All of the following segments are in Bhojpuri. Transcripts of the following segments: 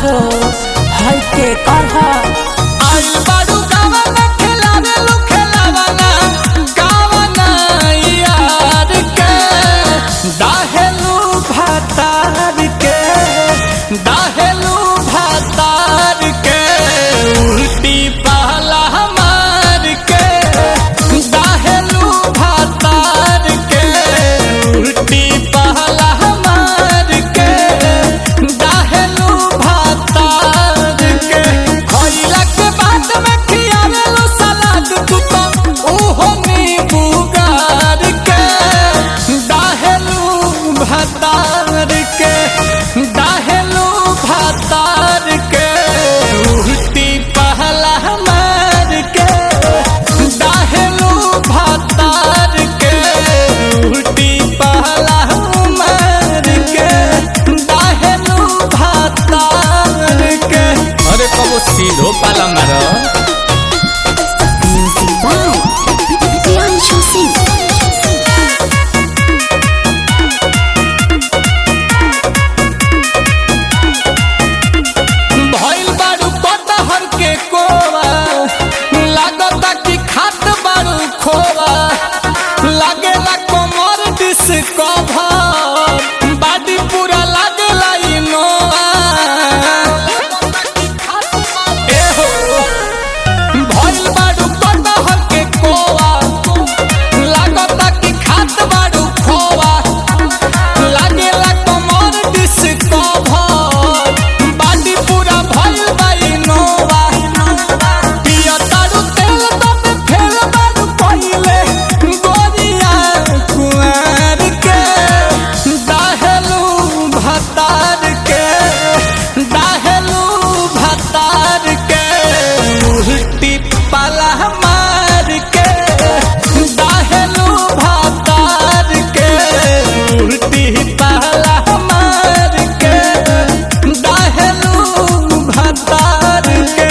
हो हर के करह आई बारू गावाना खेलावेलू खेलावाना गावाना यार के दाहेलू भातार के दाहेलू भातार के उल्टी पहला मार के दाहेलू भातार के उल्टी पहला मार के दाहेलू भातार के खइला के बाद में खियावेलू सलाद तू तो ओहो नींबू गार के दाहेलू भातार के दाहेलू भातार के उल्टी पहला मार के दाहेलू भातार के उल्टी पहला मार के दाहेलू भातार के अरे कबो सीधो पाला मारो Music by Priyanshu Singh. भइल बारू कटहर के कोवा लागता कि खात बारू खोवा लागेला कमर डिस्कवर बाडी पूरा लागेला इनोवा ए हो भइल बारू कटहर के कोवा लागता कि खात बारू खोवा लागेला कमर डिस्कवर बाडी पूरा भइल बा इनोवा पिया तारू तेल तब फेल बारू पहिले गोरिया कुंवर के दाहेलू भातार के दाहेलू भातार के उल्टी पाला मार के दाहेलू भातार के उल्टी पाला मार के दाहेलू भातार के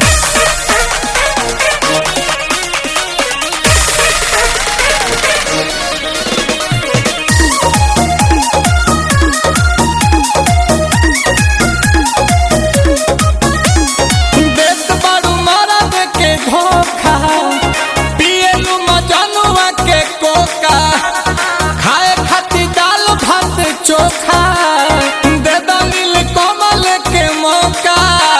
देत बारू मारा दे के धोखा पिएलू मजनुआ के कोका खाए खाती दाल भात चोखा दे दलिल कमल के मौका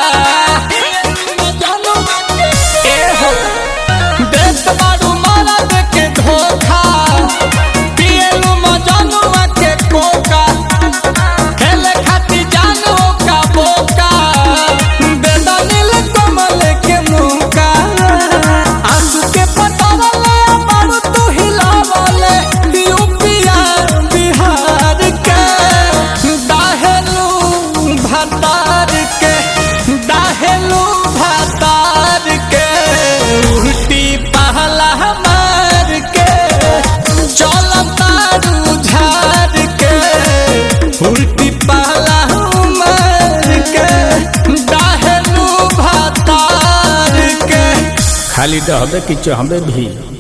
ए हो देत बारू मारा दे के धोखा पिएलू मजनुआ के कोका खेले खाती जानो का बोका बेदनिल कमल के मुका आंसू के पटवले बारू तू हिलावले यूपिया बिहार के दाहेलू भातार के दाहेलू भातार के उल्टी पहला मार के चलतारू झार के उल्टी पहला मार के दाहेलू भातार के खाली डहबे कि चहबे भी